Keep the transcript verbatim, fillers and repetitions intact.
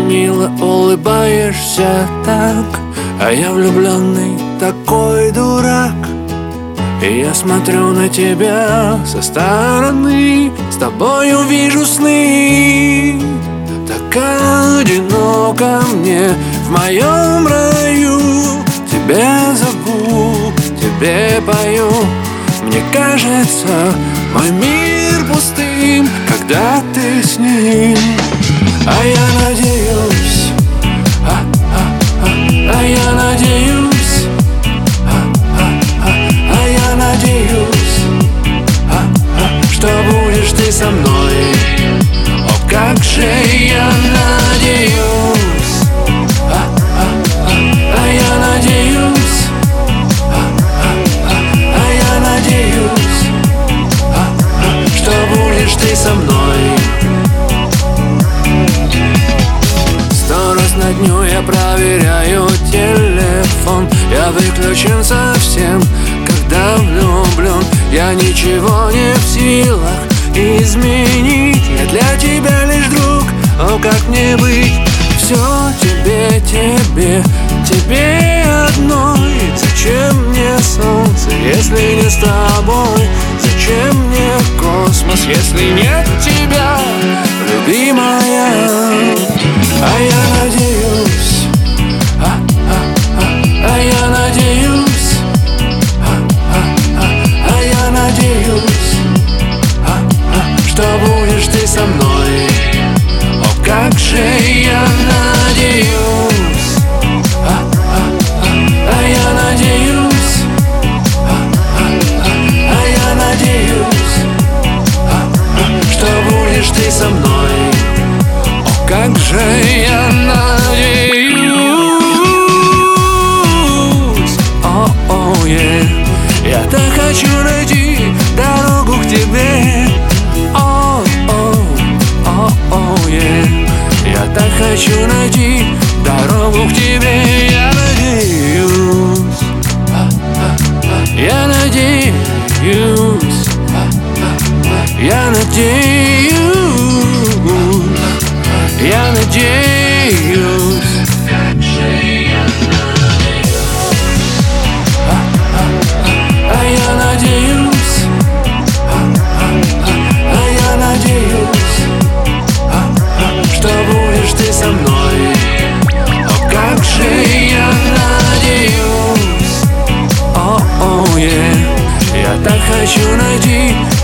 мило улыбаешься так, а я влюбленный такой дурак. И я смотрю на тебя со стороны, с тобою вижу сны. Так одиноко мне в моем раю, тебя зову, тебе пою. Мне кажется, мой мир пустым, когда ты с ним. А я надеюсь, а, а, а, а я надеюсь, а, а, а, а я надеюсь, а, а, что будешь ты со мной. О, как же я надеюсь, а, а, а, а я надеюсь, а, а, а, а я надеюсь, а, а, что будешь ты со мной. Сто раз на дню я проверяю телефон, я выключен совсем, когда влюблен. Я ничего не в силах изменить, я для тебя лишь друг, о, как мне быть? Все тебе, тебе, тебе одной. Зачем мне солнце, если не с тобой? Зачем мне космос, если нет тебя, любимая? А я надеюсь, а, а, а, а я надеюсь, а, а, а, а я надеюсь, а, а, что будешь ты со мной. О, как же я надеюсь, а, а, а, а я надеюсь, а, а, а, а я надеюсь, а, а, что будешь ты со мной. О, как же я надеюсь, о, о, е. Я так хочу найти дорогу к тебе. О, о, о, о, е. Я так хочу найти дорогу к тебе. Я надеюсь, а, а, а, я надеюсь, а, а, а, я надеюсь, я надеюсь. Как же я надеюсь, а, а, а, а я надеюсь, а, а, а, а я надеюсь, а, а, что будешь ты со мной. О, как же я надеюсь, о, о, е. Я так хочу найти